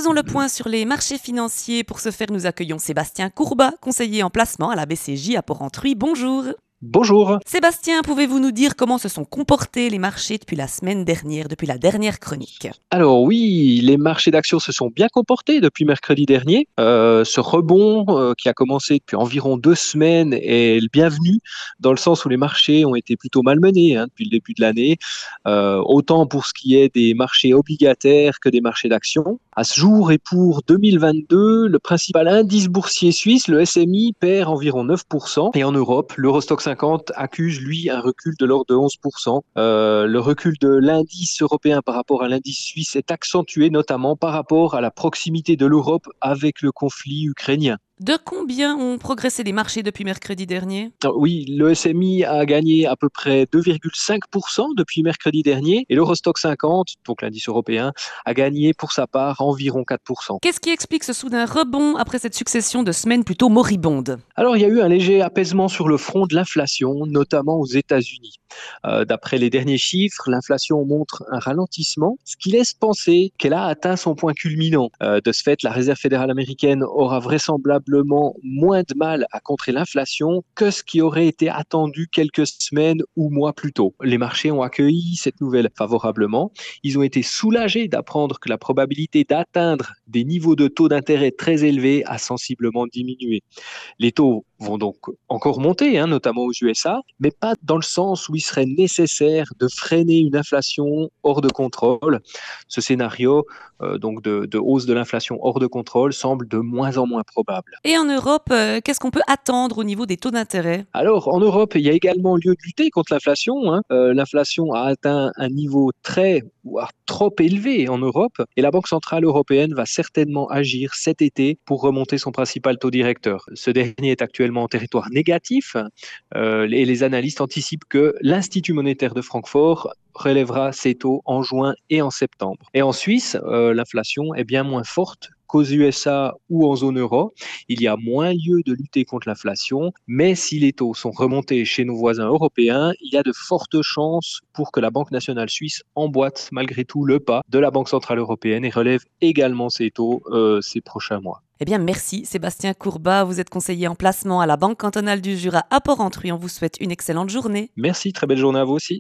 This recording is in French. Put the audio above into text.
Faisons le point sur les marchés financiers. Pour ce faire, nous accueillons Sébastien Courbat, conseiller en placement à la BCJ à Porrentruy. Bonjour. Bonjour. Sébastien, pouvez-vous nous dire comment se sont comportés les marchés depuis la semaine dernière, depuis la dernière chronique? Alors oui, les marchés d'actions se sont bien comportés depuis mercredi dernier. Ce rebond qui a commencé depuis environ 2 semaines est le bienvenu dans le sens où les marchés ont été plutôt malmenés depuis le début de l'année, autant pour ce qui est des marchés obligataires que des marchés d'actions. À ce jour et pour 2022, le principal indice boursier suisse, le SMI, perd environ 9%. Et en Europe, l'Eurostoxx 50 accuse, lui, un recul de l'ordre de 11%. Le recul de l'indice européen par rapport à l'indice suisse est accentué, notamment par rapport à la proximité de l'Europe avec le conflit ukrainien. De combien ont progressé les marchés depuis mercredi dernier? Oui, le SMI a gagné à peu près 2,5% depuis mercredi dernier et l'Eurostoxx 50, donc l'indice européen, a gagné pour sa part environ 4%. Qu'est-ce qui explique ce soudain rebond après cette succession de semaines plutôt moribondes? Alors, il y a eu un léger apaisement sur le front de l'inflation, notamment aux États-Unis. D'après les derniers chiffres, l'inflation montre un ralentissement, ce qui laisse penser qu'elle a atteint son point culminant. De ce fait, la Réserve fédérale américaine aura vraisemblablement moins de mal à contrer l'inflation que ce qui aurait été attendu quelques semaines ou mois plus tôt. Les marchés ont accueilli cette nouvelle favorablement. Ils ont été soulagés d'apprendre que la probabilité d'atteindre des niveaux de taux d'intérêt très élevés a sensiblement diminué. Les taux vont donc encore monter, notamment aux USA, mais pas dans le sens où il serait nécessaire de freiner une inflation hors de contrôle. Ce scénario donc de hausse de l'inflation hors de contrôle semble de moins en moins probable. Et en Europe, qu'est-ce qu'on peut attendre au niveau des taux d'intérêt? Alors, en Europe, il y a également lieu de lutter contre l'inflation. L'inflation a atteint un niveau très, voire trop élevé en Europe, et la Banque centrale européenne va certainement agir cet été pour remonter son principal taux directeur. Ce dernier est actuellement en territoire négatif, et les analystes anticipent que l'Institut monétaire de Francfort relèvera ses taux en juin et en septembre. Et en Suisse, l'inflation est bien moins forte qu'aux USA ou en zone euro. Il y a moins lieu de lutter contre l'inflation, mais si les taux sont remontés chez nos voisins européens, il y a de fortes chances pour que la Banque nationale suisse emboîte malgré tout le pas de la Banque centrale européenne et relève également ses taux ces prochains mois. Eh bien, merci Sébastien Courbat. Vous êtes conseiller en placement à la Banque cantonale du Jura à Porrentruy. On vous souhaite une excellente journée. Merci, très belle journée à vous aussi.